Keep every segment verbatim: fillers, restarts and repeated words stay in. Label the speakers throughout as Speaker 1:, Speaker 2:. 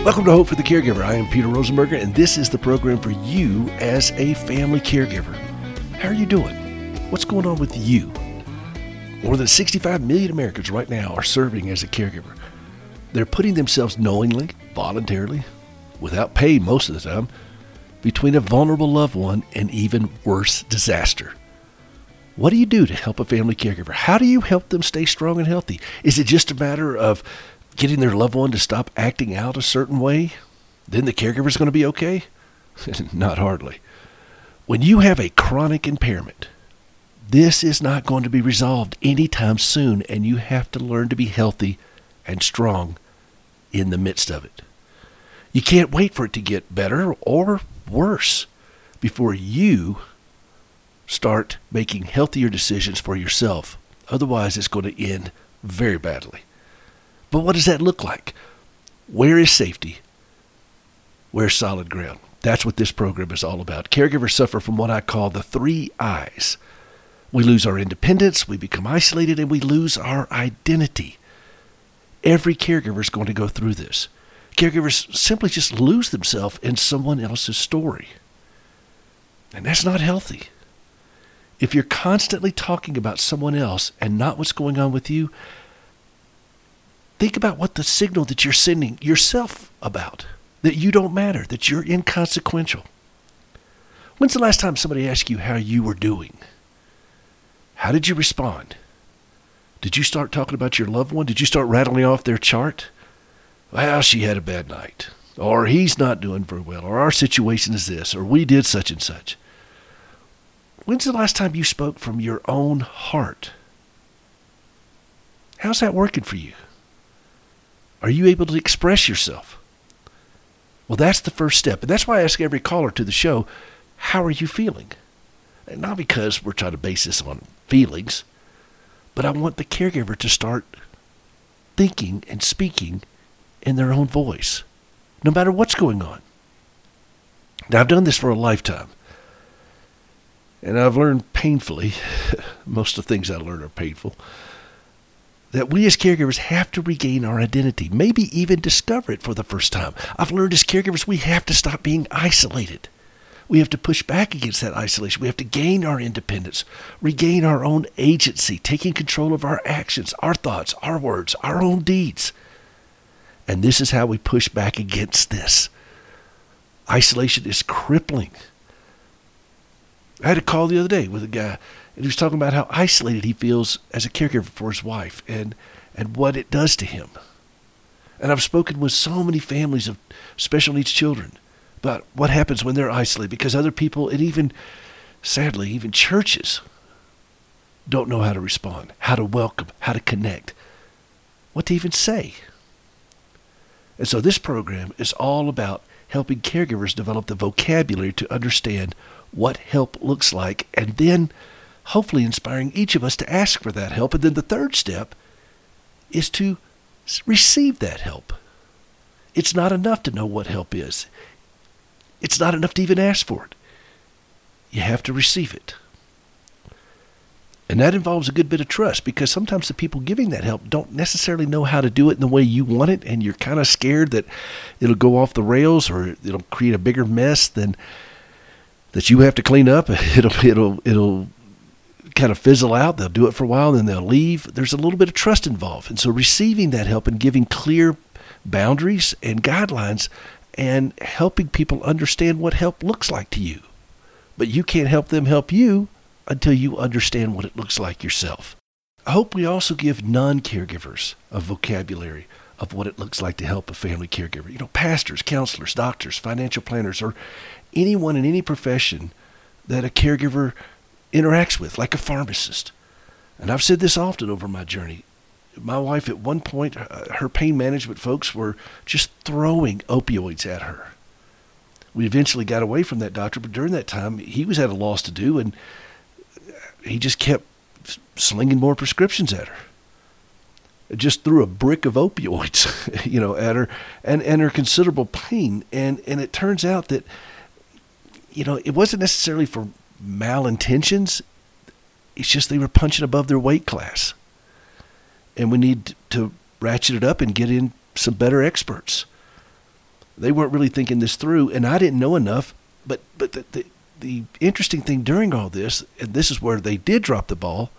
Speaker 1: Welcome to Hope for the Caregiver. I am Peter Rosenberger, and this is the program for you as a family caregiver. How are you doing? What's going on with you? More than sixty-five million Americans right now are serving as a caregiver. They're putting themselves knowingly, voluntarily, without pay most of the time, between a vulnerable loved one and even worse, disaster. What do you do to help a family caregiver? How do you help them stay strong and healthy? Is it just a matter of getting their loved one to stop acting out a certain way? Then the caregiver's going to be okay? Not hardly. When you have a chronic impairment, this is not going to be resolved anytime soon, and you have to learn to be healthy and strong in the midst of it. You can't wait for it to get better or worse before you start making healthier decisions for yourself. Otherwise, it's going to end very badly. But what does that look like? Where is safety? Where's solid ground? That's what this program is all about. Caregivers suffer from what I call the three I's. We lose our independence, we become isolated, and we lose our identity. Every caregiver is going to go through this. Caregivers simply just lose themselves in someone else's story. And that's not healthy. If you're constantly talking about someone else and not what's going on with you, think about what the signal that you're sending yourself about, that you don't matter, that you're inconsequential. When's the last time somebody asked you how you were doing? How did you respond? Did you start talking about your loved one? Did you start rattling off their chart? Well, she had a bad night, or he's not doing very well, or our situation is this, or we did such and such. When's the last time you spoke from your own heart? How's that working for you? Are you able to express yourself? Well, that's the first step. And that's why I ask every caller to the show, how are you feeling? And not because we're trying to base this on feelings, but I want the caregiver to start thinking and speaking in their own voice, no matter what's going on. Now, I've done this for a lifetime. And I've learned painfully, most of the things I learn are painful, that we as caregivers have to regain our identity, maybe even discover it for the first time. I've learned as caregivers we have to stop being isolated. We have to push back against that isolation. We have to gain our independence, regain our own agency, taking control of our actions, our thoughts, our words, our own deeds. And this is how we push back against this. Isolation is crippling. I had a call the other day with a guy, and he was talking about how isolated he feels as a caregiver for his wife and, and what it does to him. And I've spoken with so many families of special needs children about what happens when they're isolated because other people, and even, sadly, even churches don't know how to respond, how to welcome, how to connect, what to even say. And so this program is all about helping caregivers develop the vocabulary to understand what help looks like, and then hopefully inspiring each of us to ask for that help. And then the third step is to receive that help. It's not enough to know what help is. It's not enough to even ask for it. You have to receive it. And that involves a good bit of trust, because sometimes the people giving that help don't necessarily know how to do it in the way you want it, and you're kind of scared that it'll go off the rails or it'll create a bigger mess than that you have to clean up. It'll it'll it'll kind of fizzle out. They'll do it for a while, and then they'll leave. There's a little bit of trust involved. And so receiving that help and giving clear boundaries and guidelines and helping people understand what help looks like to you. But you can't help them help you until you understand what it looks like yourself. I hope we also give non-caregivers a vocabulary of what it looks like to help a family caregiver. You know, pastors, counselors, doctors, financial planners, or anyone in any profession that a caregiver interacts with, like a pharmacist. And I've said this often over my journey. My wife, at one point, her pain management folks were just throwing opioids at her. We eventually got away from that doctor, but during that time, he was at a loss to do, and he just kept slinging more prescriptions at her. Just threw a brick of opioids, you know, at her, and, and her considerable pain. And, and it turns out that, you know, it wasn't necessarily for malintentions. It's just they were punching above their weight class. And we need to ratchet it up and get in some better experts. They weren't really thinking this through, and I didn't know enough. But but the, the, the interesting thing during all this, and this is where they did drop the ball,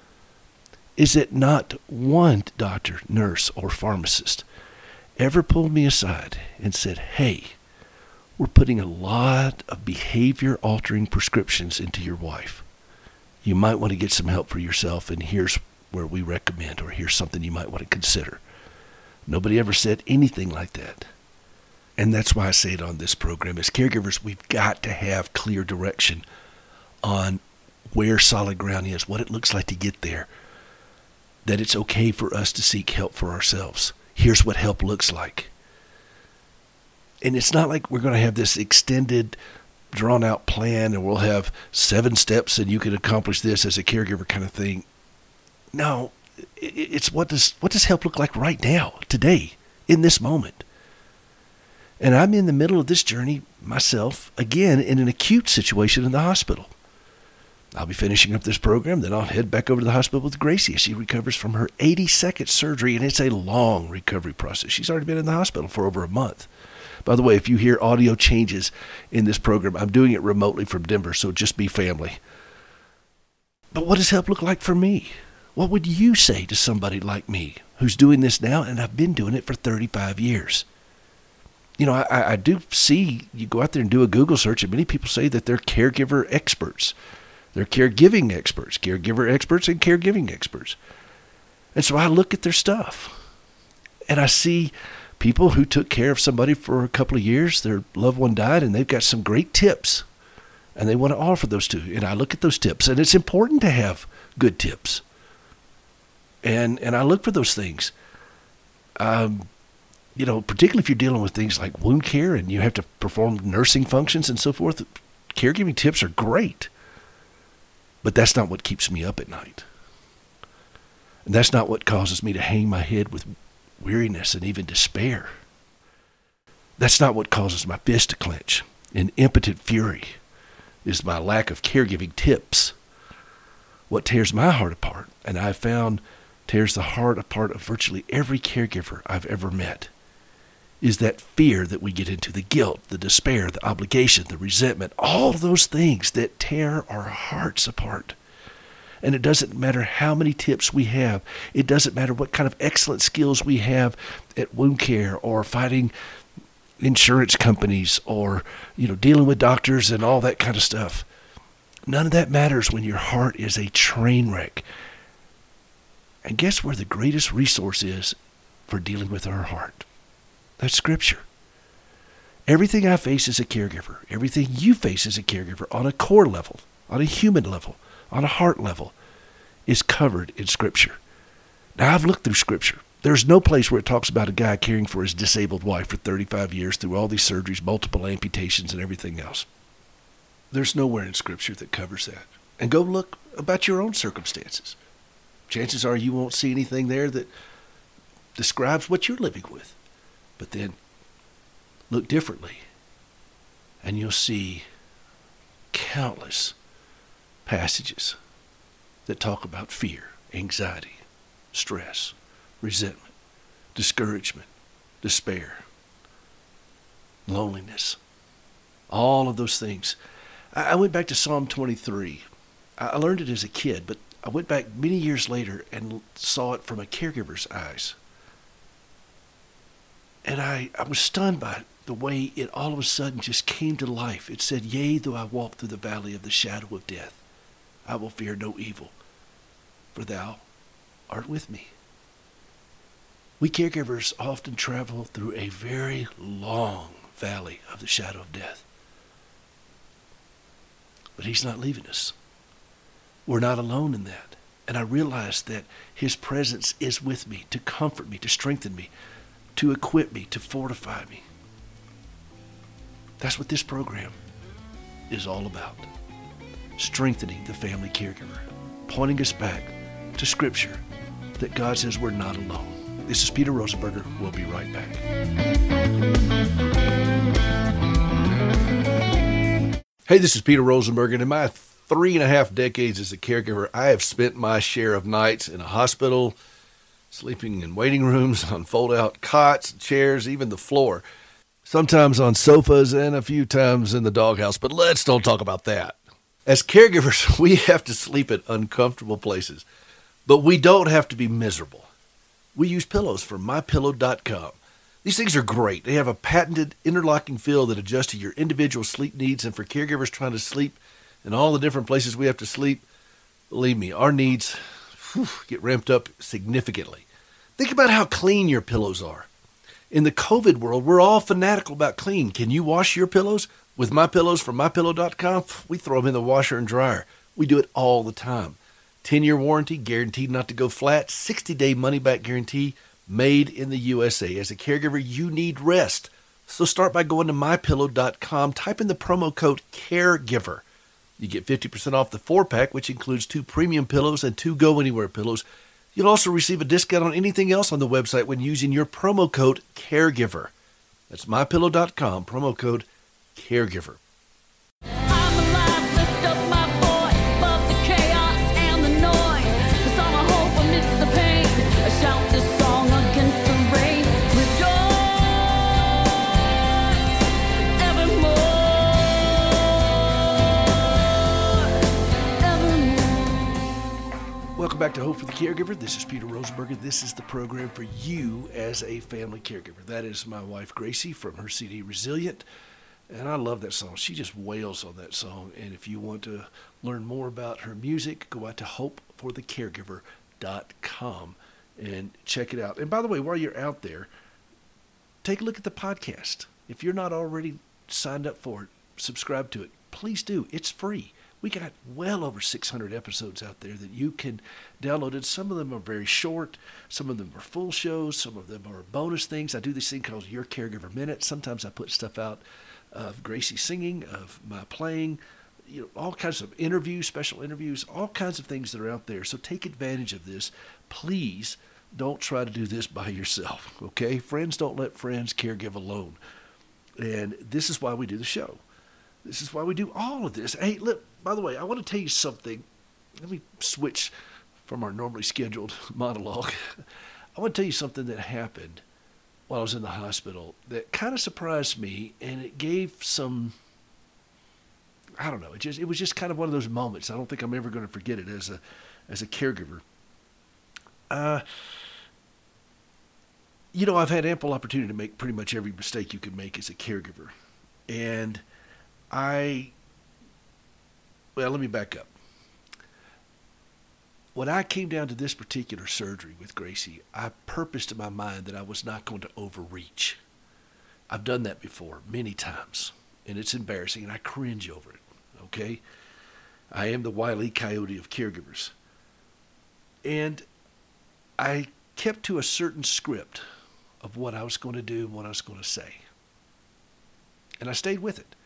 Speaker 1: is that not one doctor, nurse, or pharmacist ever pulled me aside and said, hey, we're putting a lot of behavior-altering prescriptions into your wife. You might want to get some help for yourself, and here's where we recommend, or here's something you might want to consider. Nobody ever said anything like that. And that's why I say it on this program. As caregivers, we've got to have clear direction on where solid ground is, what it looks like to get there, that it's okay for us to seek help for ourselves. Here's what help looks like. And it's not like we're going to have this extended, drawn-out plan, and we'll have seven steps and you can accomplish this as a caregiver kind of thing. No, it's what does what does help look like right now, today, in this moment. And I'm in the middle of this journey myself, again, in an acute situation in the hospital. I'll be finishing up this program, then I'll head back over to the hospital with Gracie as she recovers from her eighty-second surgery, and it's a long recovery process. She's already been in the hospital for over a month. By the way, if you hear audio changes in this program, I'm doing it remotely from Denver, so just be family. But what does help look like for me? What would you say to somebody like me who's doing this now, and I've been doing it for thirty-five years? You know, I, I do see, you go out there and do a Google search, and many people say that they're caregiver experts. They're caregiving experts, caregiver experts and caregiving experts. And so I look at their stuff, and I see people who took care of somebody for a couple of years, their loved one died, and they've got some great tips, and they want to offer those to you. And I look at those tips, and it's important to have good tips. And and I look for those things. Um, you know, particularly if you're dealing with things like wound care and you have to perform nursing functions and so forth, caregiving tips are great. But that's not what keeps me up at night. And that's not what causes me to hang my head with weariness and even despair. That's not what causes my fist to clench in impotent fury, is my lack of caregiving tips. What tears my heart apart, and I've found tears the heart apart of virtually every caregiver I've ever met, is that fear that we get into, the guilt, the despair, the obligation, the resentment, all those things that tear our hearts apart. And it doesn't matter how many tips we have. It doesn't matter what kind of excellent skills we have at wound care or fighting insurance companies or, you know, dealing with doctors and all that kind of stuff. None of that matters when your heart is a train wreck. And guess where the greatest resource is for dealing with our heart? That's Scripture. Everything I face as a caregiver, everything you face as a caregiver on a core level, on a human level, on a heart level, is covered in Scripture. Now, I've looked through Scripture. There's no place where it talks about a guy caring for his disabled wife for thirty-five years through all these surgeries, multiple amputations, and everything else. There's nowhere in Scripture that covers that. And go look about your own circumstances. Chances are you won't see anything there that describes what you're living with. But then look differently, and you'll see countless passages that talk about fear, anxiety, stress, resentment, discouragement, despair, loneliness, all of those things. I went back to Psalm twenty-three. I learned it as a kid, but I went back many years later and saw it from a caregiver's eyes. And I, I was stunned by it, the way it all of a sudden just came to life. It said, yea, though I walk through the valley of the shadow of death, I will fear no evil, for thou art with me. We caregivers often travel through a very long valley of the shadow of death. But he's not leaving us. We're not alone in that. And I realized that his presence is with me to comfort me, to strengthen me, to equip me, to fortify me. That's what this program is all about. Strengthening the family caregiver, pointing us back to Scripture that God says we're not alone. This is Peter Rosenberger. We'll be right back. Hey, this is Peter Rosenberger, and in my three and a half decades as a caregiver, I have spent my share of nights in a hospital, sleeping in waiting rooms, on fold-out cots, chairs, even the floor. sometimes on sofas and a few times in the doghouse, but let's don't talk about that. As caregivers, we have to sleep at uncomfortable places, but we don't have to be miserable. We use pillows from my pillow dot com. These things are great. They have a patented interlocking fill that adjusts to your individual sleep needs, and for caregivers trying to sleep in all the different places we have to sleep, believe me, our needs whew, get ramped up significantly. Think about how clean your pillows are. In the COVID world, we're all fanatical about clean. Can you wash your pillows? With my pillows from my pillow dot com, we throw them in the washer and dryer. We do it all the time. ten-year warranty, guaranteed not to go flat, sixty-day money-back guarantee, made in the U S A. As a caregiver, you need rest. So start by going to my pillow dot com, type in the promo code CAREGIVER. You get fifty percent off the four-pack, which includes two premium pillows and two go-anywhere pillows. You'll also receive a discount on anything else on the website when using your promo code CAREGIVER. That's my pillow dot com, promo code CAREGIVER.
Speaker 2: I'm alive, lift up my voice above the chaos and the noise. 'Cause I'm a hope amidst the pain. I shout this song against the rain. Rejoice evermore, evermore.
Speaker 1: Welcome back to Hope for the Caregiver. This is Peter Rosenberger. This is the program for you as a family caregiver. That is my wife, Gracie, from her C D, Resilient. And I love that song. She just wails on that song. And if you want to learn more about her music, go out to hope for the caregiver dot com and check it out. And by the way, while you're out there, take a look at the podcast. If you're not already signed up for it, subscribe to it. Please do. It's free. We got well over six hundred episodes out there that you can download. And some of them are very short. Some of them are full shows. Some of them are bonus things. I do this thing called Your Caregiver Minute. Sometimes I put stuff out of Gracie singing, of my playing, you know, all kinds of interviews, special interviews, all kinds of things that are out there. So take advantage of this. Please don't try to do this by yourself, okay? Friends don't let friends caregive alone. And this is why we do the show. This is why we do all of this. Hey, look, by the way, I want to tell you something. Let me switch from our normally scheduled monologue. I want to tell you something that happened while I was in the hospital that kind of surprised me, and it gave some, I don't know, it just it was just kind of one of those moments. I don't think I'm ever going to forget it as a as a caregiver. Uh, you know, I've had ample opportunity to make pretty much every mistake you can make as a caregiver. And I, well, let me back up. When I came down to this particular surgery with Gracie, I purposed in my mind that I was not going to overreach. I've done that before many times, and it's embarrassing, and I cringe over it, okay? I am the Wile E. Coyote of caregivers. And I kept to a certain script of what I was going to do and what I was going to say. And I stayed with it.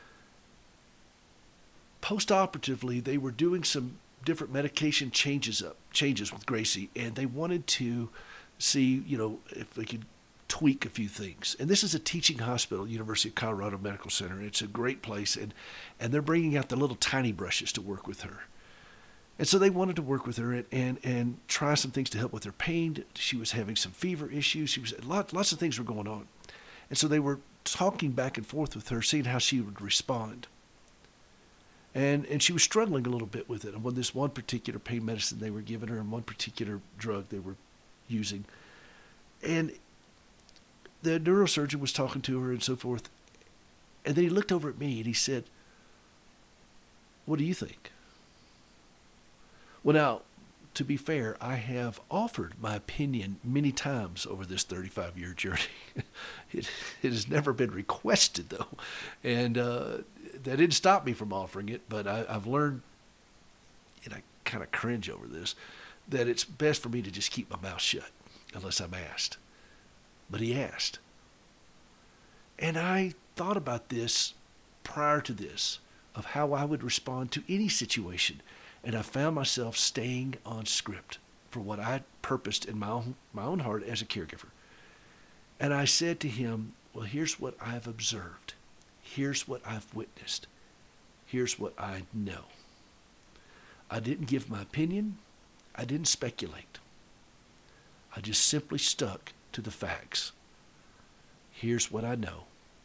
Speaker 1: Post-operatively, they were doing some different medication changes up changes with Gracie, and they wanted to see, you know, if they could tweak a few things. And this is a teaching hospital, University of Colorado Medical Center. It's a great place, and and they're bringing out the little tiny brushes to work with her. And so they wanted to work with her and and, and try some things to help with her pain. She was having some fever issues. She was lots lots of things were going on, and so they were talking back and forth with her, seeing how she would respond. And and she was struggling a little bit with it. And when this one particular pain medicine they were giving her and one particular drug they were using. And the neurosurgeon was talking to her and so forth. And then he looked over at me and he said, "What do you think?" Well, now, to be fair, I have offered my opinion many times over this thirty-five-year journey. it, it has never been requested, though. And uh, that didn't stop me from offering it, but I, I've learned, and I kind of cringe over this, that it's best for me to just keep my mouth shut unless I'm asked. But he asked. And I thought about this prior to this, of how I would respond to any situation. And I found myself staying on script for what I purposed in my own, my own heart as a caregiver. And I said to him, well, here's what I've observed. Here's what I've witnessed. Here's what I know. I didn't give my opinion. I didn't speculate. I just simply stuck to the facts. Here's what I know.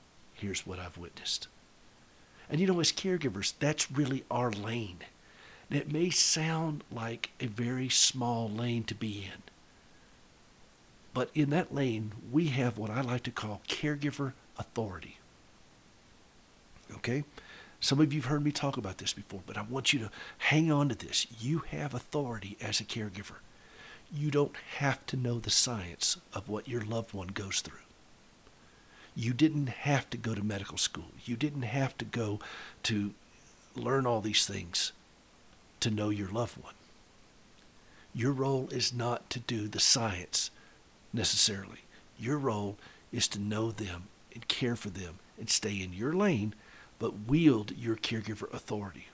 Speaker 1: here's what I've witnessed. And you know, as caregivers, that's really our lane. And it may sound like a very small lane to be in. But in that lane, we have what I like to call caregiver authority. Okay? Some of you have heard me talk about this before, but I want you to hang on to this. You have authority as a caregiver. You don't have to know the science of what your loved one goes through. You didn't have to go to medical school. You didn't have to go to learn all these things to know your loved one. Your role is not to do the science necessarily. Your role is to know them and care for them and stay in your lane, but wield your caregiver authority.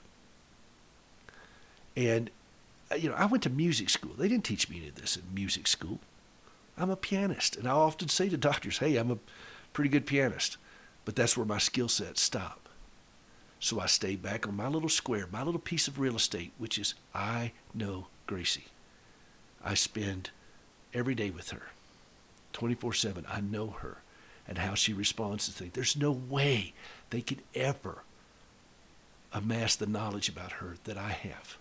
Speaker 1: And, you know, I went to music school. They didn't teach me any of this in music school. I'm a pianist, and I often say to doctors, hey, I'm a pretty good pianist, but that's where my skill sets stop. So I stay back on my little square, my little piece of real estate, which is I know Gracie. I spend every day with her, twenty-four seven. I know her and how she responds to things. There's no way they could ever amass the knowledge about her that I have.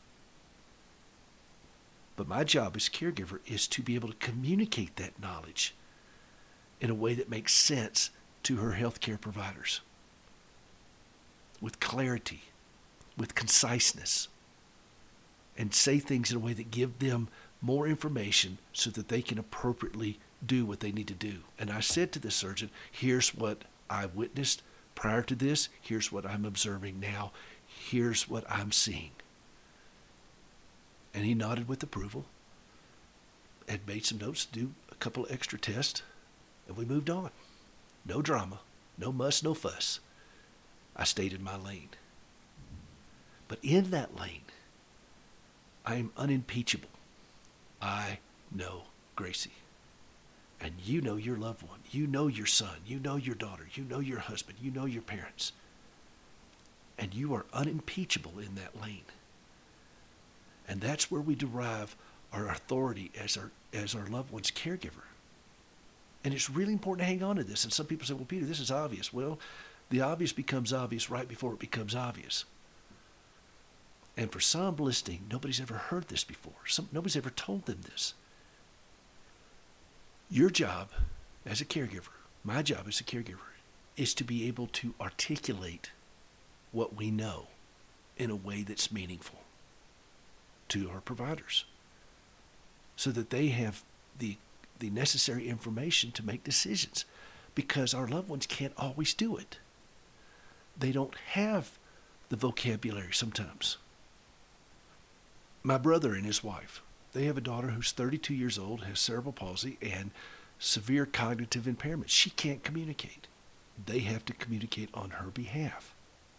Speaker 1: But my job as caregiver is to be able to communicate that knowledge in a way that makes sense to her healthcare providers, with clarity, with conciseness, and say things in a way that give them more information so that they can appropriately do what they need to do. And I said to the surgeon, here's what I witnessed prior to this, here's what I'm observing now, here's what I'm seeing. And he nodded with approval and made some notes to do a couple of extra tests, and we moved on. No drama, no muss, no fuss. I stayed in my lane. But in that lane, I am unimpeachable. I know Gracie. And you know your loved one. You know your son. You know your daughter. You know your husband. You know your parents. And you are unimpeachable in that lane. And that's where we derive our authority as our as our loved one's caregiver. And it's really important to hang on to this. And some people say, well, Peter, this is obvious. Well, the obvious becomes obvious right before it becomes obvious. And for some listening, nobody's ever heard this before. Some, nobody's ever told them this. Your job as a caregiver, my job as a caregiver, is to be able to articulate what we know in a way that's meaningful to our providers so that they have the the necessary information to make decisions, because our loved ones can't always do it. They don't have the vocabulary sometimes. My brother and his wife, they have a daughter who's thirty-two years old, has cerebral palsy and severe cognitive impairment. She can't communicate. They have to communicate on her behalf.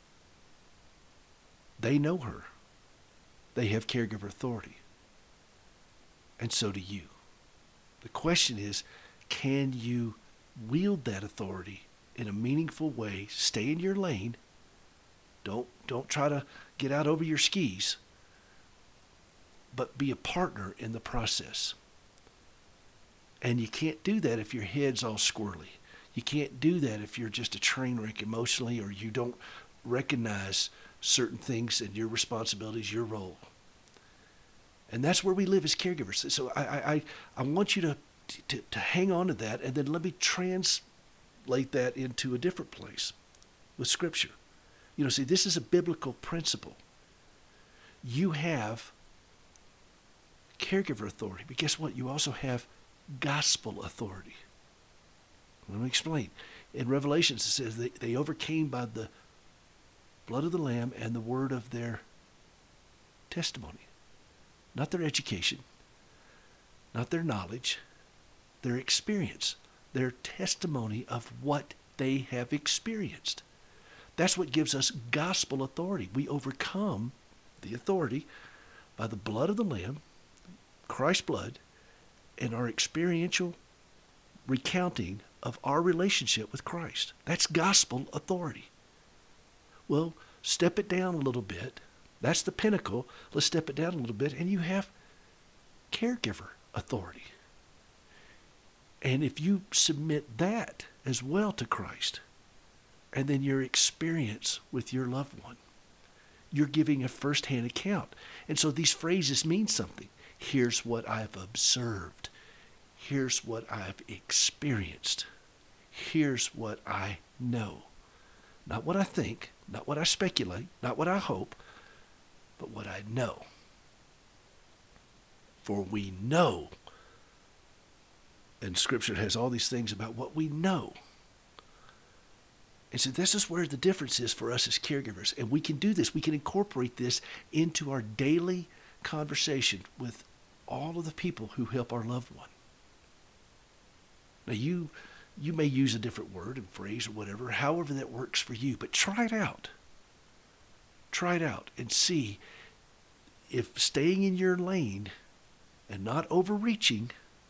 Speaker 1: They know her. They have caregiver authority. And so do you. The question is, can you wield that authority in a meaningful way? Stay in your lane. Don't don't try to get out over your skis, but be a partner in the process. And you can't do that if your head's all squirrely. You can't do that if you're just a train wreck emotionally, or you don't recognize certain things and your responsibilities, your role. And that's where we live as caregivers. So I I, I want you to, to, to hang on to that, and then let me translate that into a different place with Scripture. You know, see, this is a biblical principle. You have caregiver authority, but guess what? You also have gospel authority. Let me explain. In Revelations, it says they, they overcame by the blood of the Lamb and the word of their testimony. Not their education, not their knowledge, their experience, their testimony of what they have experienced. That's what gives us gospel authority. We overcome the authority by the blood of the Lamb, Christ's blood, and our experiential recounting of our relationship with Christ. That's gospel authority. Well, step it down a little bit. That's the pinnacle. Let's step it down a little bit, and you have caregiver authority. And if you submit that as well to Christ, and then your experience with your loved one. You're giving a firsthand account. And so these phrases mean something. Here's what I've observed. Here's what I've experienced. Here's what I know. Not what I think, not what I speculate, not what I hope, but what I know. For we know, and Scripture has all these things about what we know. And so this is where the difference is for us as caregivers. And we can do this. We can incorporate this into our daily conversation with all of the people who help our loved one. Now, you you may use a different word and phrase or whatever, however that works for you, but try it out. Try it out and see if staying in your lane and not overreaching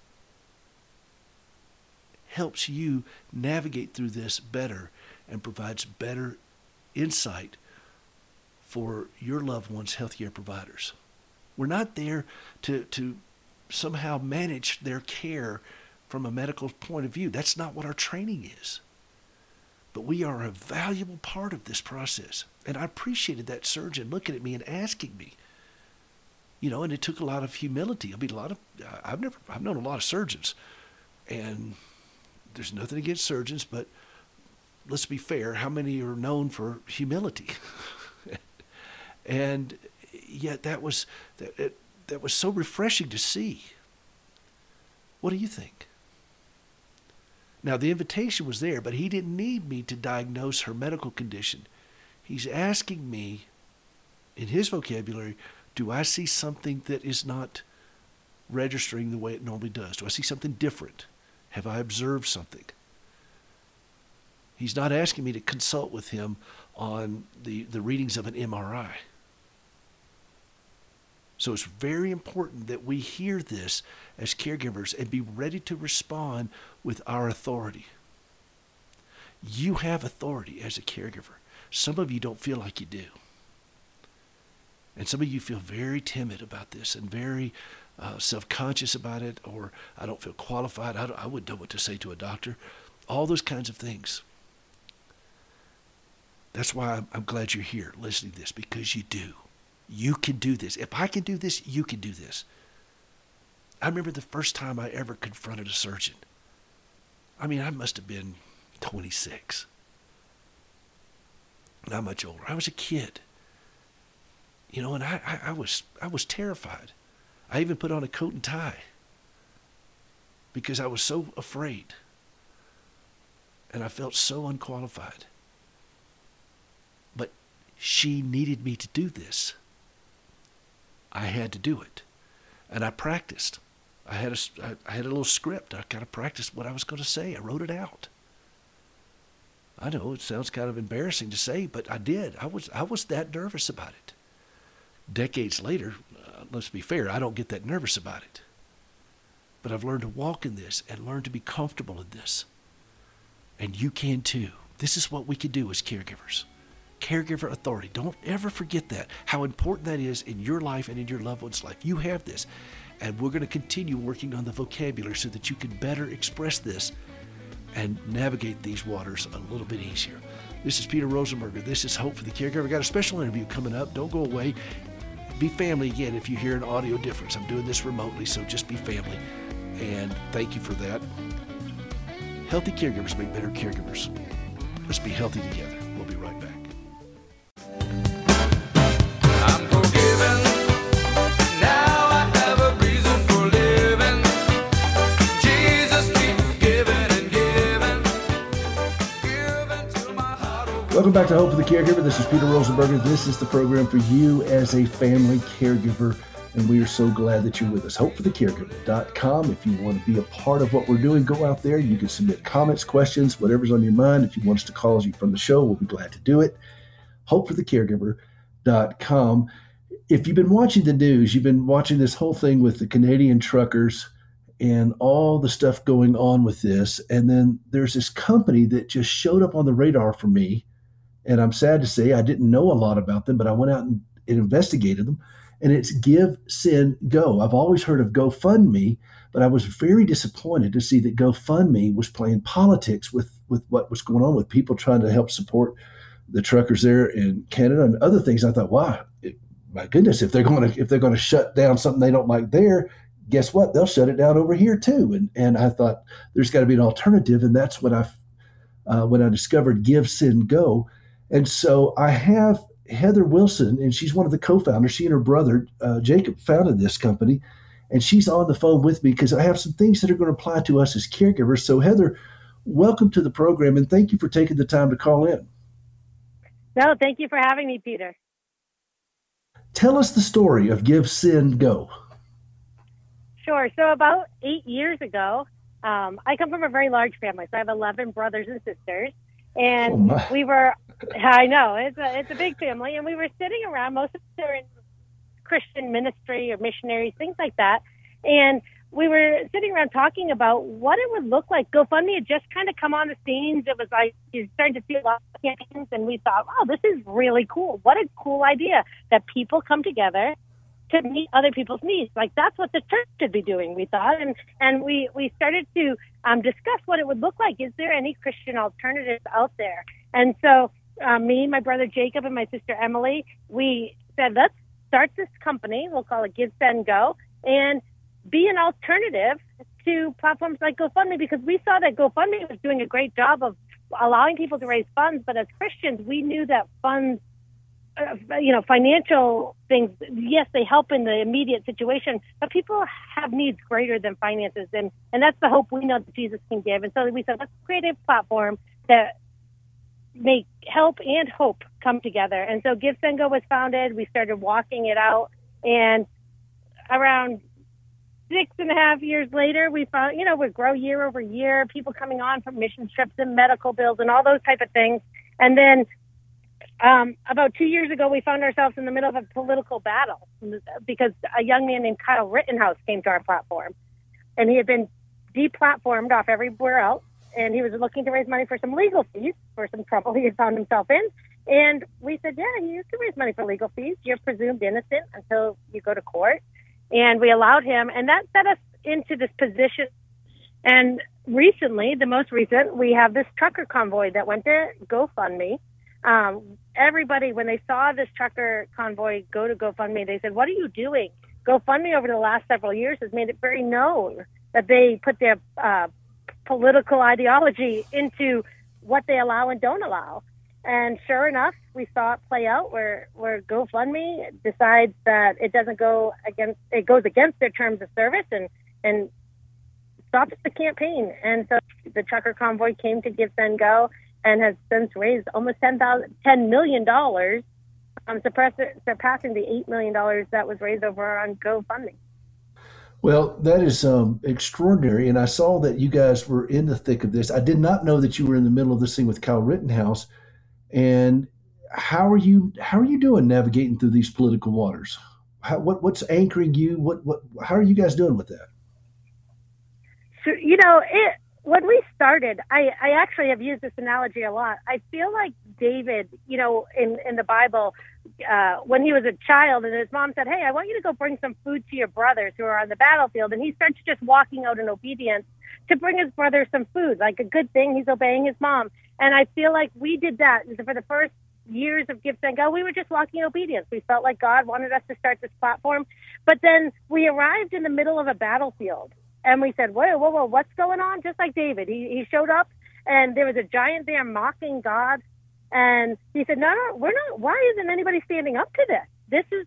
Speaker 1: helps you navigate through this better and provides better insight for your loved one's healthcare providers. We're not there to, to somehow manage their care from a medical point of view. That's not what our training is. But we are a valuable part of this process. And I appreciated that surgeon looking at me and asking me. You know, and it took a lot of humility. I mean, a lot of, I've never, I've known a lot of surgeons. And there's nothing against surgeons, but let's be fair, how many are known for humility? And yet that was, that, it, that was so refreshing to see. What do you think? Now, the invitation was there, but he didn't need me to diagnose her medical condition. He's asking me, in his vocabulary, do I see something that is not registering the way it normally does? Do I see something different? Have I observed something? He's not asking me to consult with him on the, the readings of an M R I. So it's very important that we hear this as caregivers and be ready to respond with our authority. You have authority as a caregiver. Some of you don't feel like you do. And some of you feel very timid about this and very uh, self-conscious about it, or I don't feel qualified. I, don't, I wouldn't know what to say to a doctor. All those kinds of things. That's why I'm, I'm glad you're here listening to this, because you do. You can do this. If I can do this, you can do this. I remember the first time I ever confronted a surgeon. I mean, I must have been twenty-six. Not much older. I was a kid. You know, and I, I, I was I was terrified. I even put on a coat and tie because I was so afraid. And I felt so unqualified. But she needed me to do this. I had to do it. And I practiced. I had a, I had a little script. I kind of practiced what I was going to say. I wrote it out. I know it sounds kind of embarrassing to say, but I did. I was I was that nervous about it. Decades later, uh, let's be fair, I don't get that nervous about it. But I've learned to walk in this and learn to be comfortable in this. And you can too. This is what we can do as caregivers. Caregiver authority. Don't ever forget that, how important that is in your life and in your loved one's life. You have this. And we're going to continue working on the vocabulary so that you can better express this and navigate these waters a little bit easier. This is Peter Rosenberger. This is Hope for the Caregiver. I've got a special interview coming up. Don't go away. Be family again if you hear an audio difference. I'm doing this remotely, so just be family. And thank you for that. Healthy caregivers make better caregivers. Let's be healthy together. We'll be right back.
Speaker 3: I'm forgiven. Now I have a reason for living. Jesus keeps giving and giving. Giving till my heart overflows.
Speaker 1: Welcome back to Hope for the Caregiver. This is Peter Rosenberger. This is the program for you as a family caregiver, and we are so glad that you're with us. hope for the caregiver dot com. If you want to be a part of what we're doing, go out there. You can submit comments, questions, whatever's on your mind. If you want us to call you from the show, we'll be glad to do it. hope for the caregiver dot com. If you've been watching the news, you've been watching this whole thing with the Canadian truckers and all the stuff going on with this. And then there's this company that just showed up on the radar for me. And I'm sad to say I didn't know a lot about them, but I went out and, and investigated them. and it's Give, Send, Go. I've always heard of GoFundMe, but I was very disappointed to see that GoFundMe was playing politics with, with what was going on with people trying to help support the truckers there in Canada and other things. I thought, wow, it, my goodness, if they're going to if they're going to shut down something they don't like there, guess what? They'll shut it down over here too. And and I thought there's got to be an alternative, and that's when I uh, when I discovered Give, Send, Go. And so I have Heather Wilson, and she's one of the co-founders. She and her brother uh, Jacob founded this company, and she's on the phone with me because I have some things that are going to apply to us as caregivers. So Heather, welcome to the program, and thank you for taking the time to call in.
Speaker 4: No, thank you for having me, Peter.
Speaker 1: Tell us the story of Give, Send, Go.
Speaker 4: Sure. So about eight years ago, um, I come from a very large family. So I have eleven brothers and sisters. And
Speaker 1: Oh,
Speaker 4: we were, I know, it's a, it's a big family. And we were sitting around, most of us are in Christian ministry or missionaries, things like that. And we were sitting around talking about what it would look like. GoFundMe had just kind of come on the scenes. It was like you're starting to see a lot of campaigns, and we thought, wow, this is really cool. What a cool idea that people come together to meet other people's needs. Like that's what the church should be doing, we thought. And and we, we started to um, discuss what it would look like. Is there any Christian alternatives out there? And so um, me, my brother Jacob, and my sister Emily, we said, let's start this company. We'll call it Give, Send, Go. And be an alternative to platforms like GoFundMe, because we saw that GoFundMe was doing a great job of allowing people to raise funds. But as Christians, we knew that funds, uh, you know, financial things, yes, they help in the immediate situation, but people have needs greater than finances. And, and that's the hope we know that Jesus can give. And so we said, let's create a platform that make help and hope come together. And so Give, Send, Go was founded. We started walking it out, and around six and a half years later, we found, you know, we grow year over year, people coming on from mission trips and medical bills and all those type of things. And then um, about two years ago, we found ourselves in the middle of a political battle because a young man named Kyle Rittenhouse came to our platform, and he had been deplatformed off everywhere else. And he was looking to raise money for some legal fees for some trouble he had found himself in. And we said, yeah, you can raise money for legal fees. You're presumed innocent until you go to court. And we allowed him, and that set us into this position. And recently, the most recent, we have this trucker convoy that went to GoFundMe. Um, everybody, when they saw this trucker convoy go to GoFundMe, they said, what are you doing? GoFundMe over the last several years has made it very known that they put their uh, political ideology into what they allow and don't allow. And sure enough, we saw it play out where, where GoFundMe decides that it doesn't go against, it goes against their terms of service and, and stops the campaign. And so the trucker convoy came to Give, Send, Go and has since raised almost ten thousand, ten million dollars, um, surpassing the eight million dollars that was raised over on GoFundMe.
Speaker 1: Well, that is um, extraordinary. And I saw that you guys were in the thick of this. I did not know that you were in the middle of this thing with Kyle Rittenhouse. And how are you? How are you doing navigating through these political waters? How, what what's anchoring you? What what? How are you guys doing with that?
Speaker 4: So, you know, it, when we started, I, I actually have used this analogy a lot. I feel like David, you know, in in the Bible, uh, when he was a child, and his mom said, "Hey, I want you to go bring some food to your brothers who are on the battlefield," and he starts just walking out in obedience to bring his brother some food, like a good thing. He's obeying his mom. And I feel like we did that for the first years of Give, Send, Go. We were just walking in obedience. We felt like God wanted us to start this platform. But then we arrived in the middle of a battlefield, and we said, whoa, whoa, whoa, what's going on? Just like David. He, he showed up, and there was a giant there mocking God. And he said, no, no, we're not. Why isn't anybody standing up to this? This is,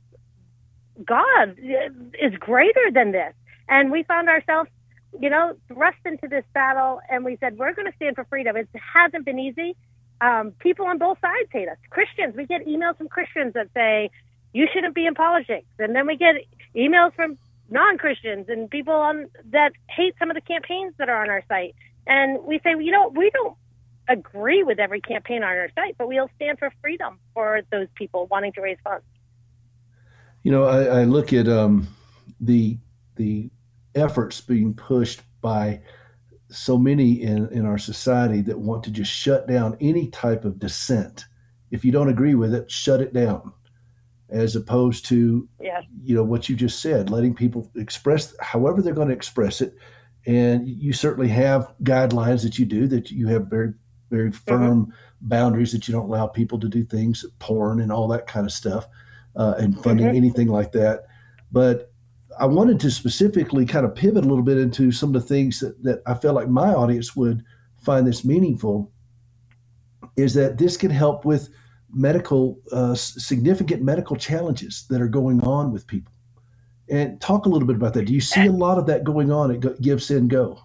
Speaker 4: God is greater than this. And we found ourselves, you know, thrust into this battle, and we said, we're going to stand for freedom. It hasn't been easy. Um, people on both sides hate us. Christians, we get emails from Christians that say, you shouldn't be in politics. And then we get emails from non-Christians and people on that hate some of the campaigns that are on our site. And we say, well, you know, we don't agree with every campaign on our site, but we'll stand for freedom for those people wanting to raise funds.
Speaker 1: You know, I, I look at um, the the efforts being pushed by so many in, in our society that want to just shut down any type of dissent. If you don't agree with it, shut it down. as opposed to,
Speaker 4: Yes.
Speaker 1: you know, what you just said, letting people express however they're going to express it. And you certainly have guidelines that you do, that you have very, very firm boundaries that you don't allow people to do things, porn and all that kind of stuff, uh, and funding
Speaker 4: Mhm.
Speaker 1: anything like that. But I wanted to specifically kind of pivot a little bit into some of the things that, that I felt like my audience would find this meaningful, is that this can help with medical, uh, significant medical challenges that are going on with people. And talk a little bit about that. Do you see a lot of that going on at Go- Give, Send, Go?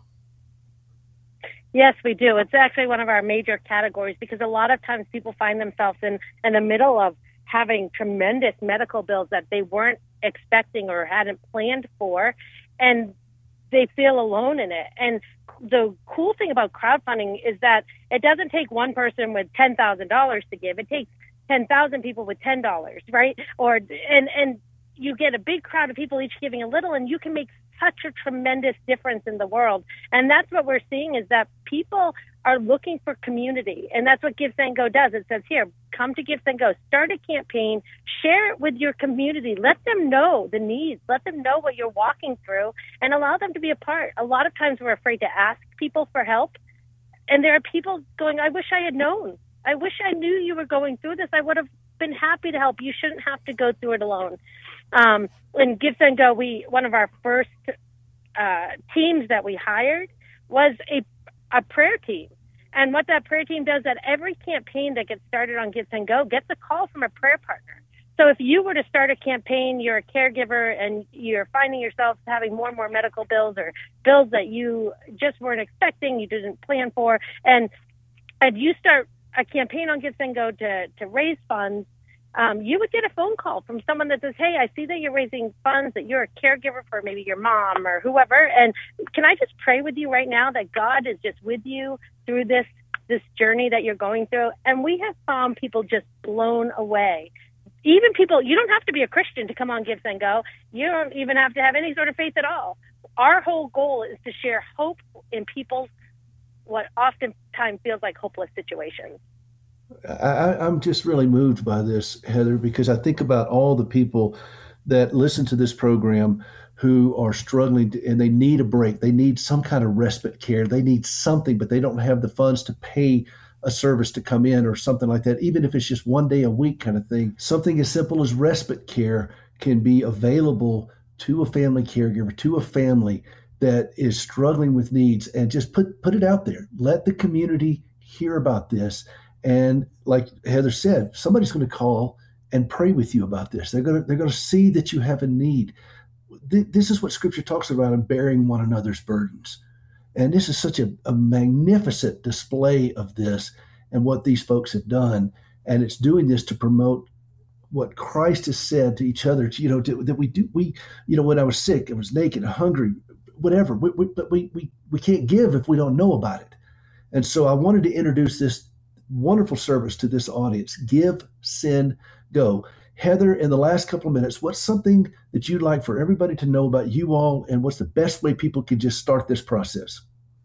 Speaker 4: Yes, we do. It's actually one of our major categories because a lot of times people find themselves in, in the middle of having tremendous medical bills that they weren't expecting or hadn't planned for, and they feel alone in it. And the cool thing about crowdfunding is that it doesn't take one person with ten thousand dollars to give. It takes ten thousand people with ten dollars, right? Or and and you get a big crowd of people each giving a little, and you can make such a tremendous difference in the world. And that's what we're seeing, is that people are looking for community. And that's what Give, Send, Go does. It says here, come to Give, Send, Go. Start a campaign. Share it with your community. Let them know the needs. Let them know what you're walking through and allow them to be a part. A lot of times we're afraid to ask people for help. And there are people going, I wish I had known. I wish I knew you were going through this. I would have been happy to help. You shouldn't have to go through it alone. Um, in Give, Send, Go, we one of our first uh, teams that we hired was a a prayer team. And what that prayer team does, at every campaign that gets started on Give, Send, Go gets a call from a prayer partner. So if you were to start a campaign, you're a caregiver and you're finding yourself having more and more medical bills or bills that you just weren't expecting, you didn't plan for, and if you start a campaign on Give, Send, Go to, to raise funds, um, you would get a phone call from someone that says, hey, I see that you're raising funds, that you're a caregiver for maybe your mom or whoever, and can I just pray with you right now that God is just with you through this this journey that you're going through? And we have found people just blown away. Even people, you don't have to be a Christian to come on Give, Send, Go. You don't even have to have any sort of faith at all. Our whole goal is to share hope in people's what oftentimes feels like hopeless situations.
Speaker 1: I, I'm just really moved by this, Heather, because I think about all the people that listen to this program who are struggling to, and they need a break. They need some kind of respite care. They need something, but they don't have the funds to pay a service to come in or something like that, even if it's just one day a week kind of thing. Something as simple as respite care can be available to a family caregiver, to a family that is struggling with needs, and just put put it out there. Let the community hear about this. And like Heather said, somebody's going to call and pray with you about this. They're going to they're going to see that you have a need. Th- This is what Scripture talks about in bearing one another's burdens. And this is such a, a magnificent display of this and what these folks have done. And it's doing this to promote what Christ has said to each other. You know, to, that we do. We, you know, when I was sick, I was naked, hungry, whatever. We, we, but we we we can't give if we don't know about it. And so I wanted to introduce this wonderful service to this audience. Give, Send, Go. Heather, in the last couple of minutes, what's something that you'd like for everybody to know about you all, and what's the best way people can just start this process?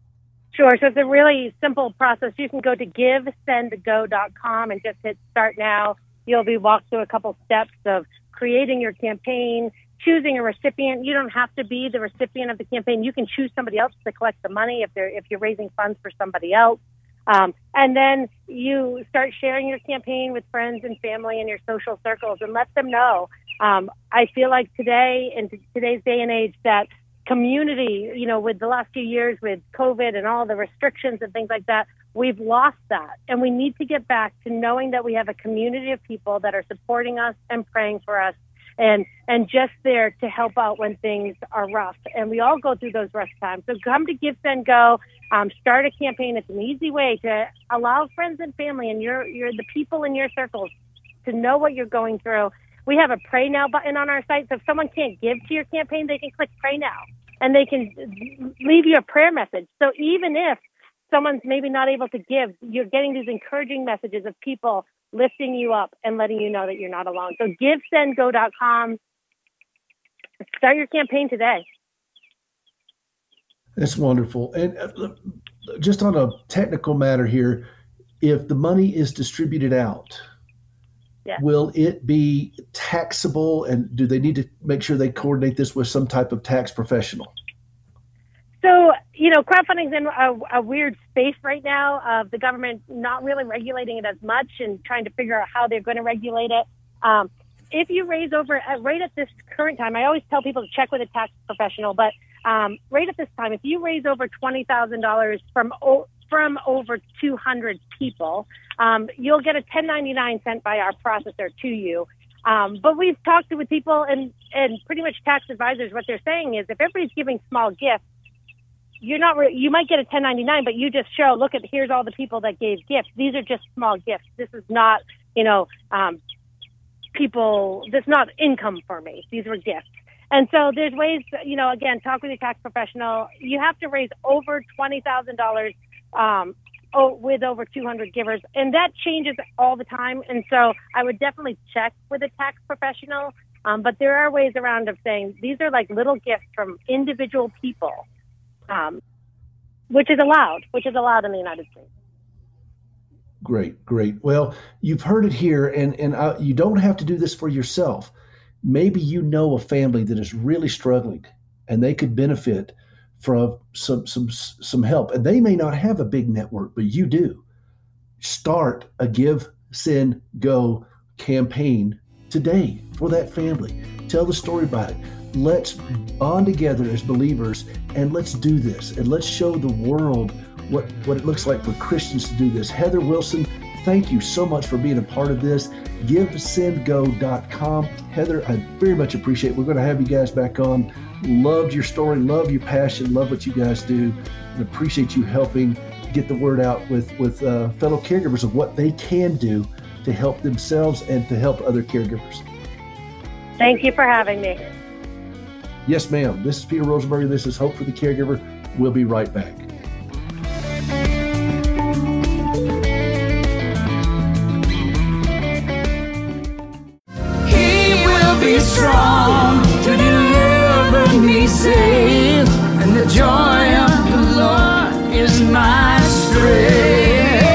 Speaker 4: Sure. So it's a really simple process. You can go to give send go dot com and just hit start now. You'll be walked through a couple steps of creating your campaign, choosing a recipient. You don't have to be the recipient of the campaign. You can choose somebody else to collect the money if they're if you're raising funds for somebody else. Um, and then you start sharing your campaign with friends and family in your social circles and let them know. Um, I feel like today, in today's day and age, that community, you know, with the last few years with COVID and all the restrictions and things like that, we've lost that. And we need to get back to knowing that we have a community of people that are supporting us and praying for us and and just there to help out when things are rough. And we all go through those rough times. So come to Give, Send, Go. Um, start a campaign. It's an easy way to allow friends and family and your, your the people in your circles to know what you're going through. We have a Pray Now button on our site. So if someone can't give to your campaign, they can click Pray Now. And they can leave you a prayer message. So even if someone's maybe not able to give, you're getting these encouraging messages of people lifting you up and letting you know that you're not alone. So give send go dot com. Start your campaign today.
Speaker 1: That's wonderful. And uh, just on a technical matter here, if the money is distributed out,
Speaker 4: Yeah.
Speaker 1: Will it be taxable, and do they need to make sure they coordinate this with some type of tax professional?
Speaker 4: So, you know, crowdfunding is in a, a weird space right now of the government not really regulating it as much and trying to figure out how they're going to regulate it. Um, if you raise over, uh, right at this current time, I always tell people to check with a tax professional, but um, right at this time, if you raise over twenty thousand dollars from o- from over two hundred people, um, you'll get a ten ninety-nine sent by our processor to you. Um, but we've talked with people and, and pretty much tax advisors, what they're saying is if everybody's giving small gifts, you're not, re- you might get a ten ninety-nine, but you just show, look at, here's all the people that gave gifts. These are just small gifts. This is not, you know, um, people, this is not income for me. These were gifts. And so there's ways, you know, again, talk with your tax professional. You have to raise over twenty thousand dollars um, oh, with over two hundred givers. And that changes all the time. And so I would definitely check with a tax professional. Um, but there are ways around of saying these are like little gifts from individual people. Um, which is allowed, which is allowed in the United States.
Speaker 1: Great, great. Well, you've heard it here, and and uh, you don't have to do this for yourself. Maybe you know a family that is really struggling, and they could benefit from some some some help. And they may not have a big network, but you do. Start a Give, Send, Go campaign today for that family. Tell the story about it. Let's bond together as believers, and let's do this, and let's show the world what, what it looks like for Christians to do this. Heather Wilson, thank you so much for being a part of this. give send go dot com. Heather, I very much appreciate it. We're going to have you guys back on. Loved your story, love your passion, love what you guys do, and appreciate you helping get the word out with, with uh, fellow caregivers of what they can do to help themselves and to help other caregivers.
Speaker 4: Thank you for having me.
Speaker 1: Yes, ma'am. This is Peter Rosenberger. This is Hope for the Caregiver. We'll be right back.
Speaker 5: He will be strong to deliver me safe, and the joy of the Lord is my strength.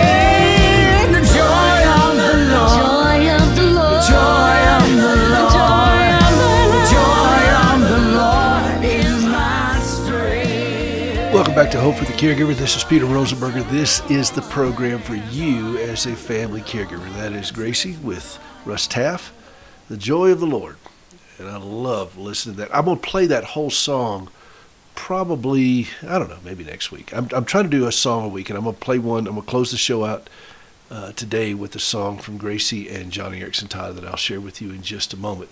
Speaker 5: The joy of the Lord,
Speaker 2: Joy of the Lord.
Speaker 5: joy of the Lord,
Speaker 2: Joy of the Lord.
Speaker 5: joy of the Lord is my strength.
Speaker 1: Welcome back to Hope for the Caregiver. This is Peter Rosenberger. This is the program for you as a family caregiver. That is Gracie with Russ Taff, The Joy of the Lord. And I love listening to that. I'm going to play that whole song probably, I don't know, maybe next week. I'm, I'm trying to do a song a week, and I'm going to play one. I'm going to close the show out uh, today with a song from Gracie and Johnny Erickson Tyler that I'll share with you in just a moment.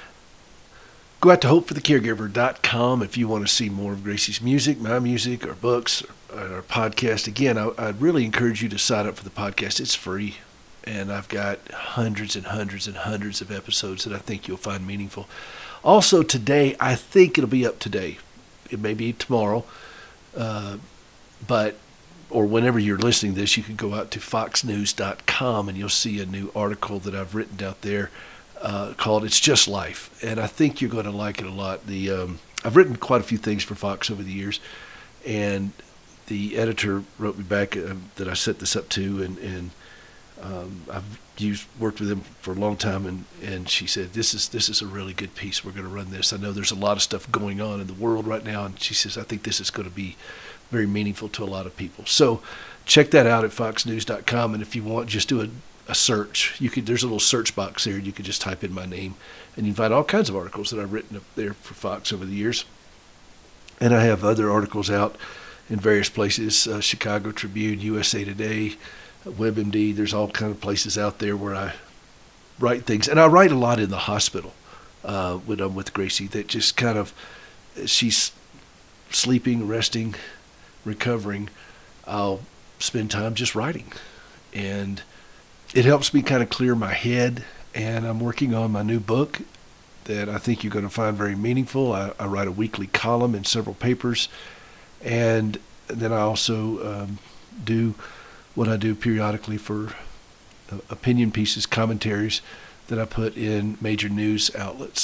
Speaker 1: Go out to hope for the caregiver dot com if you want to see more of Gracie's music, my music, or books, or, or our podcast. Again, I, I'd really encourage you to sign up for the podcast. It's free, and I've got hundreds and hundreds and hundreds of episodes that I think you'll find meaningful. Also today, I think it'll be up today. It may be tomorrow, uh, but or whenever you're listening to this, you can go out to fox news dot com and you'll see a new article that I've written out there uh, called "It's Just Life," and I think you're going to like it a lot. The um, I've written quite a few things for Fox over the years, and the editor wrote me back uh, that I set this up to, and and um, I've used worked with him for a long time, and, and she said this is this is a really good piece. We're going to run this. I know there's a lot of stuff going on in the world right now, and she says I think this is going to be very meaningful to a lot of people. So check that out at fox news dot com, and if you want, just do a, a search. You could there's a little search box there, and you could just type in my name, and you can find all kinds of articles that I've written up there for Fox over the years. And I have other articles out in various places, uh, Chicago Tribune, U S A Today, WebMD. There's all kind of places out there where I write things, and I write a lot in the hospital uh, when I'm with Gracie. That just kind of she's sleeping, resting, recovering. I'll spend time just writing, and it helps me kind of clear my head. And I'm working on my new book that I think you're going to find very meaningful. I, I write a weekly column in several papers, and then I also um, do what I do periodically for uh, opinion pieces, commentaries that I put in major news outlets.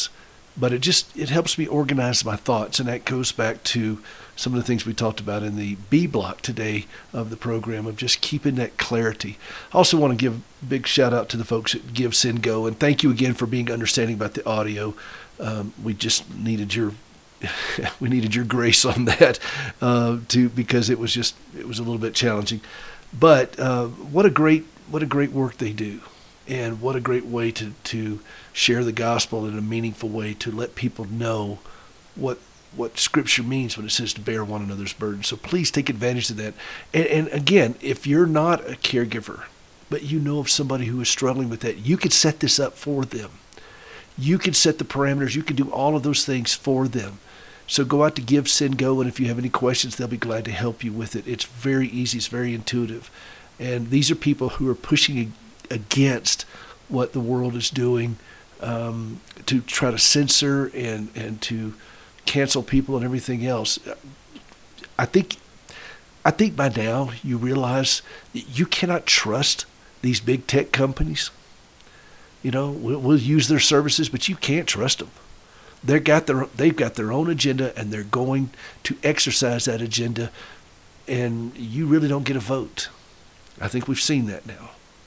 Speaker 1: but it just, it helps me organize my thoughts. And that goes back to some of the things we talked about in the B block today of the program, of just keeping that clarity. I also want to give a big shout out to the folks at Give, Send, Go. And thank you again for being understanding about the audio. Um, we just needed your we needed your grace on that uh, to because it was just it was a little bit challenging. But uh, what a great what a great work they do, and what a great way to to share the gospel in a meaningful way, to let people know what what Scripture means when it says to bear one another's burdens. So please take advantage of that. And, and again, if you're not a caregiver, but you know of somebody who is struggling with that, you could set this up for them. You can set the parameters. You can do all of those things for them. So go out to Give, Send, Go, and if you have any questions, they'll be glad to help you with it. It's very easy. It's very intuitive. And these are people who are pushing against what the world is doing um, to try to censor and, and to cancel people and everything else. I think I think by now you realize that you cannot trust these big tech companies. You know, we'll, we'll use their services, but you can't trust them. They've got their they've got their own agenda, and they're going to exercise that agenda, and you really don't get a vote. I think we've seen that now.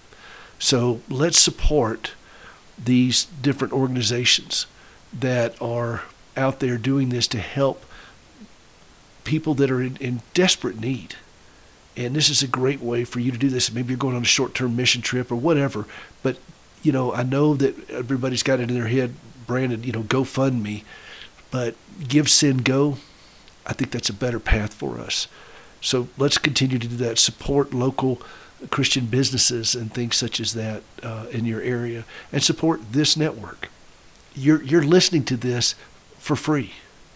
Speaker 1: So let's support these different organizations that are out there doing this to help people that are in, in desperate need. And this is a great way for you to do this. Maybe you're going on a short-term mission trip or whatever, but you know, I know that everybody's got it in their head, branded, you know, GoFundMe, but Give, Send, Go, I think that's a better path for us. So let's continue to do that. Support local Christian businesses and things such as that uh, in your area, and support this network. You're you're listening to this for free.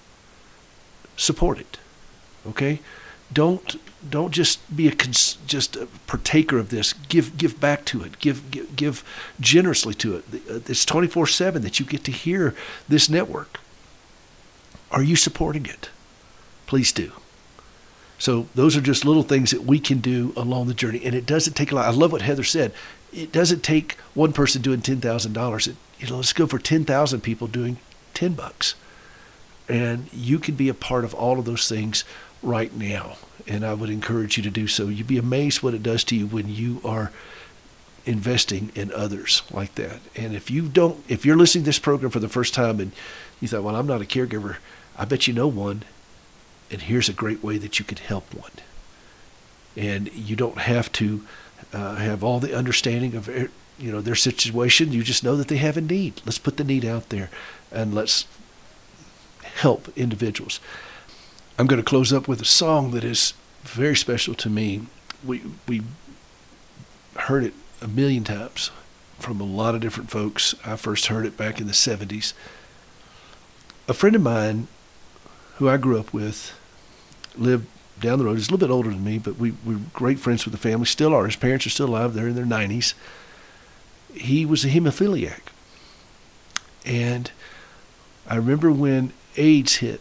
Speaker 1: Support it, okay? Don't don't just be a cons- just a partaker of this. Give give back to it. Give give, give generously to it. It's twenty-four seven that you get to hear this network. Are you supporting it? Please do. So those are just little things that we can do along the journey, and it doesn't take a lot. I love what Heather said. It doesn't take one person doing ten thousand dollars. You know, let's go for ten thousand people doing ten bucks, and you can be a part of all of those things right now. And I would encourage you to do so. You'd be amazed what it does to you when you are investing in others like that. And if you don't, if you're listening to this program for the first time and you thought, well, I'm not a caregiver, I bet you know one. And here's a great way that you could help one. And you don't have to uh, have all the understanding of, you know, their situation. You just know that they have a need. Let's put the need out there, and let's help individuals. I'm going to close up with a song that is very special to me. We we heard it a million times from a lot of different folks. I first heard it back in the seventies. A friend of mine who I grew up with lived down the road. He's a little bit older than me, but we, we were great friends with the family, still are. His parents are still alive. They're in their nineties. He was a hemophiliac. And I remember when AIDS hit,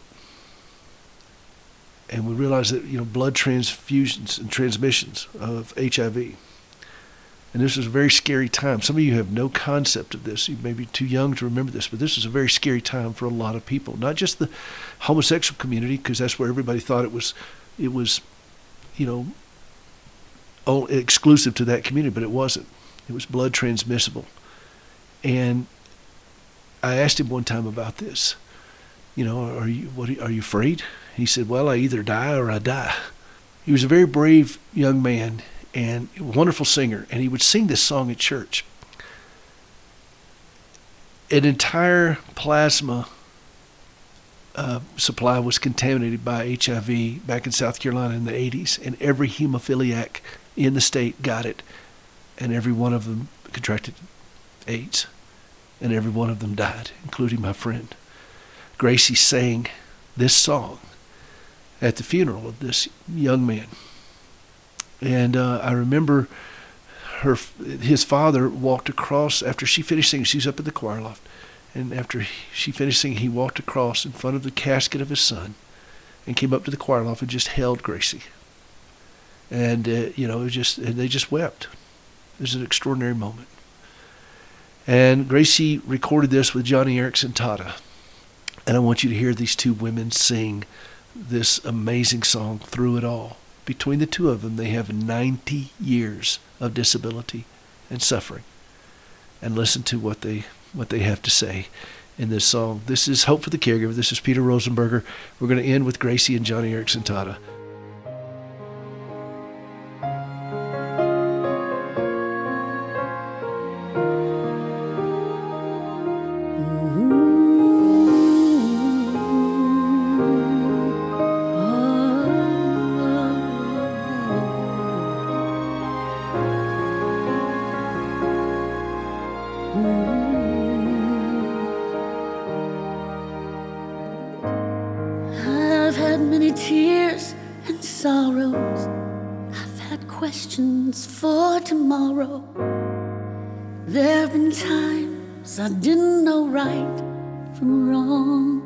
Speaker 1: and we realized that, you know, blood transfusions and transmissions of H I V. And this was a very scary time. Some of you have no concept of this. You may be too young to remember this, but this was a very scary time for a lot of people. Not just the homosexual community, because that's where everybody thought it was, it was, you know, oh, exclusive to that community, but it wasn't. It was blood transmissible. And I asked him one time about this. You know, are you what are you afraid? He said, well, I either die or I die. He was a very brave young man and a wonderful singer, and he would sing this song at church. An entire plasma uh, supply was contaminated by H I V back in South Carolina in the eighties, and every hemophiliac in the state got it, and every one of them contracted AIDS, and every one of them died, including my friend. Gracie sang this song at the funeral of this young man. And uh, I remember her, his father walked across after she finished singing. She was up in the choir loft. And after she finished singing, he walked across in front of the casket of his son and came up to the choir loft and just held Gracie. And, uh, you know, it was just, and they just wept. It was an extraordinary moment. And Gracie recorded this with Johnny Erickson Tata. And I want you to hear these two women sing this amazing song, Through It All. Between the two of them, they have ninety years of disability and suffering. And listen to what they what they have to say in this song. This is Hope for the Caregiver. This is Peter Rosenberger. We're going to end with Gracie and Johnny Erickson Tata.
Speaker 2: I've had many tears and sorrows. I've had questions for tomorrow. There have been times I didn't know right from wrong.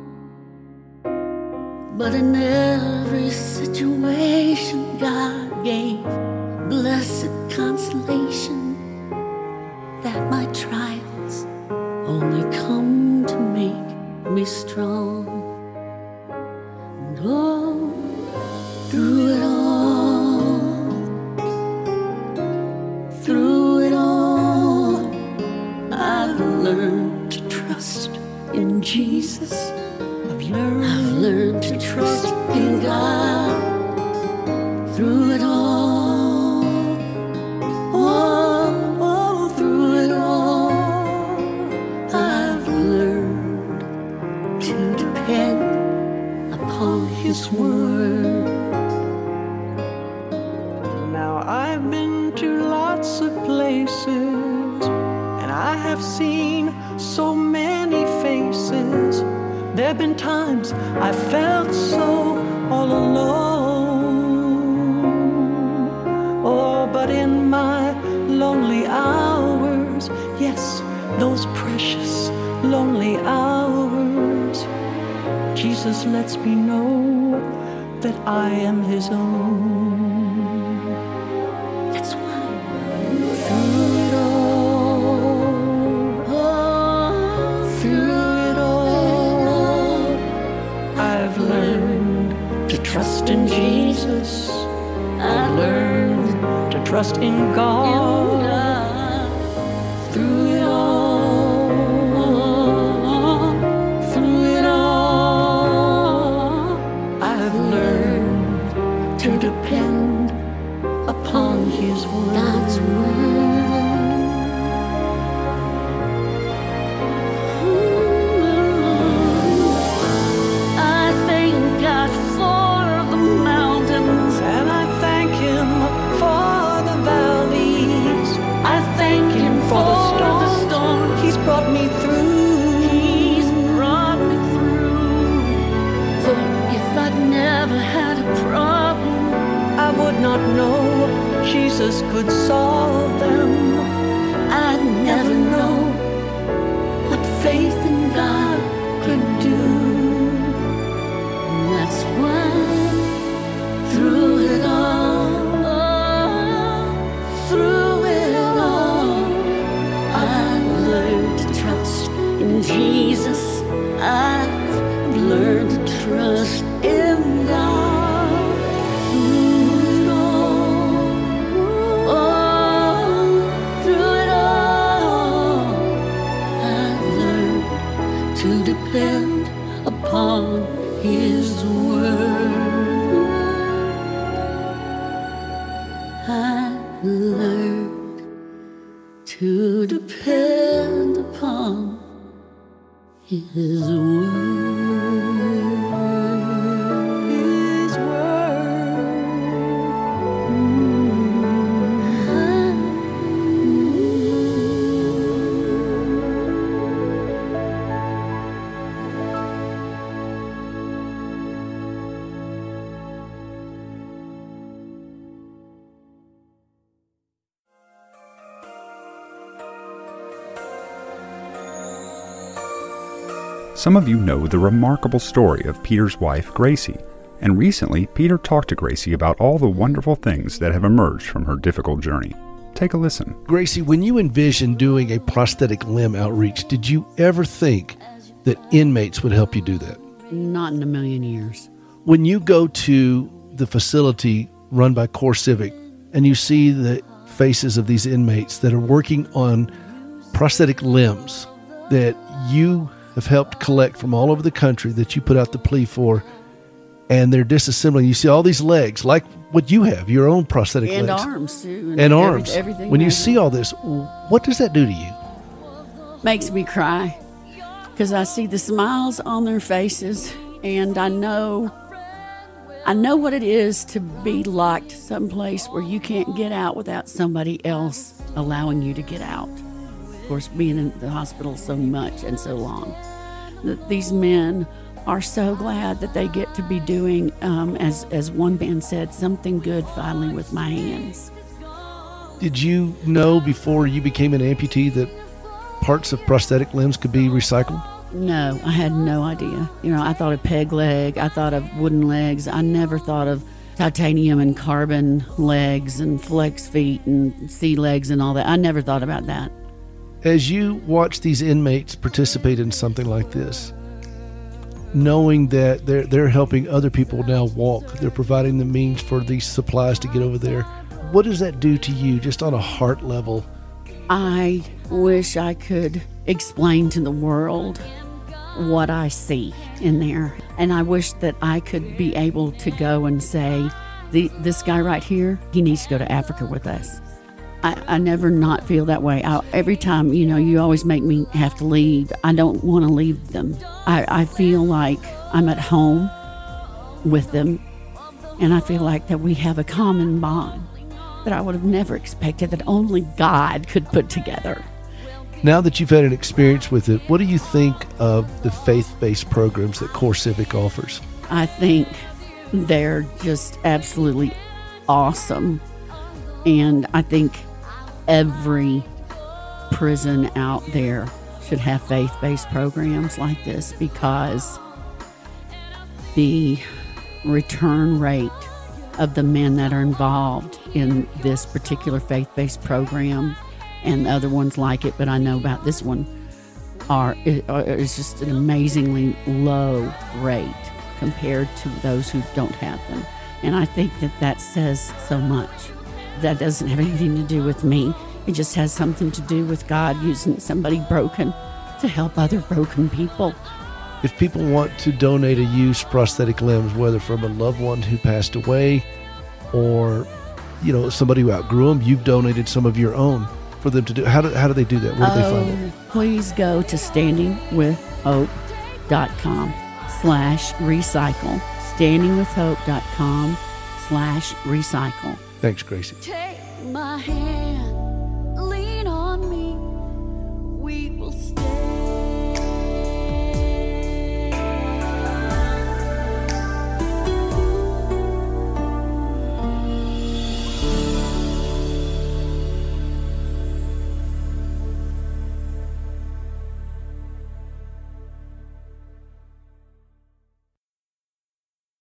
Speaker 2: But in every situation, God gave blessed consolation that my trials only come to make me strong. And oh, through it all, through it all, I've learned to trust in Jesus. I've learned, I've learned to trust in God. Through it all, oh, oh, through it all, I've learned to depend upon His word.
Speaker 6: Now I've been to lots of places, and I have seen so many faces. There've been times I felt so all alone. Oh, but in my lonely hours, yes, those precious lonely hours, Jesus lets me know that I am His own.
Speaker 2: That's why
Speaker 6: Through it all,
Speaker 2: oh,
Speaker 6: through it all, I've learned to trust in Jesus. I've learned to trust in God. Through it all, through it all, I've learned to depend upon His word.
Speaker 2: God's I thank God for the mountains.
Speaker 6: And I thank Him for the valleys. I thank Him for the storms.
Speaker 2: storms.
Speaker 6: He's brought me through.
Speaker 2: He's brought me through. For if I'd never had a problem,
Speaker 6: I would not know Jesus could solve them.
Speaker 2: I'd never know what faith in God could do. And that's why through it all, oh, through it all, I've learned to trust in Jesus. I've learned to trust in God. Through it all, oh, through it all, I've learned to depend upon His word. I've learned to depend upon His word.
Speaker 6: His word.
Speaker 7: Some of you know the remarkable story of Peter's wife, Gracie, and recently Peter talked to Gracie about all the wonderful things that have emerged from her difficult journey. Take a listen.
Speaker 1: Gracie, when you envisioned doing a prosthetic limb outreach, did you ever think that inmates would help you do that.
Speaker 2: Not in a million years.
Speaker 1: When you go to the facility run by Core Civic and you see the faces of these inmates that are working on prosthetic limbs that you have helped collect from all over the country that you put out the plea for, and they're disassembling, you see all these legs, like what you have, your own prosthetic
Speaker 2: And
Speaker 1: legs.
Speaker 2: arms, too.
Speaker 1: And,
Speaker 2: every-
Speaker 1: arms.
Speaker 2: Everything.
Speaker 1: When you
Speaker 2: has
Speaker 1: see
Speaker 2: it.
Speaker 1: all this, what does that do to you?
Speaker 2: Makes me cry because I see the smiles on their faces, and I know I know what it is to be locked someplace where you can't get out without somebody else allowing you to get out. Of course, being in the hospital so much and so long. That these men are so glad that they get to be doing, um, as, as one man said, something good finally with my hands.
Speaker 1: Did you know before you became an amputee that parts of prosthetic limbs could be recycled?
Speaker 2: No, I had no idea. You know, I thought of peg leg, I thought of wooden legs. I never thought of titanium and carbon legs and flex feet and sea legs and all that. I never thought about that.
Speaker 1: As you watch these inmates participate in something like this, knowing that they're they're helping other people now walk, they're providing the means for these supplies to get over there, what does that do to you just on a heart level?
Speaker 2: I wish I could explain to the world what I see in there. And I wish that I could be able to go and say, the, this guy right here, he needs to go to Africa with us. I, I never not feel that way. I, every time, you know, you always make me have to leave. I don't want to leave them. I, I feel like I'm at home with them, and I feel like that we have a common bond that I would have never expected, that only God could put together.
Speaker 1: Now that you've had an experience with it, what do you think of the faith-based programs that Core Civic offers?
Speaker 2: I think they're just absolutely awesome. And I think every prison out there should have faith-based programs like this, because the return rate of the men that are involved in this particular faith-based program and other ones like it, but I know about this one, are is just an amazingly low rate compared to those who don't have them. And I think that that says so much. That doesn't have anything to do with me. It just has something to do with God using somebody broken to help other broken people.
Speaker 1: If people want to donate a used prosthetic limbs, whether from a loved one who passed away or, you know, somebody who outgrew them, you've donated some of your own for them to do. How do, how do they do that? Where do they find it?
Speaker 2: Oh, please go to standing with hope dot com slash recycle. standing with hope dot com slash recycle.
Speaker 1: Thanks, Gracie.
Speaker 2: Take my hand.